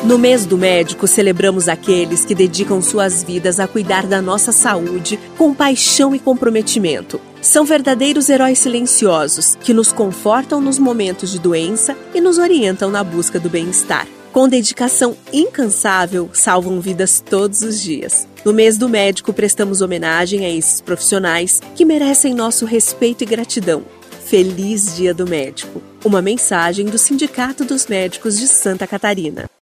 No mês do médico, celebramos aqueles que dedicam suas vidas a cuidar da nossa saúde com paixão e comprometimento. São verdadeiros heróis silenciosos que nos confortam nos momentos de doença e nos orientam na busca do bem-estar. Com dedicação incansável, salvam vidas todos os dias. No mês do médico, prestamos homenagem a esses profissionais que merecem nosso respeito e gratidão. Feliz Dia do Médico! Uma mensagem do Sindicato dos Médicos de Santa Catarina.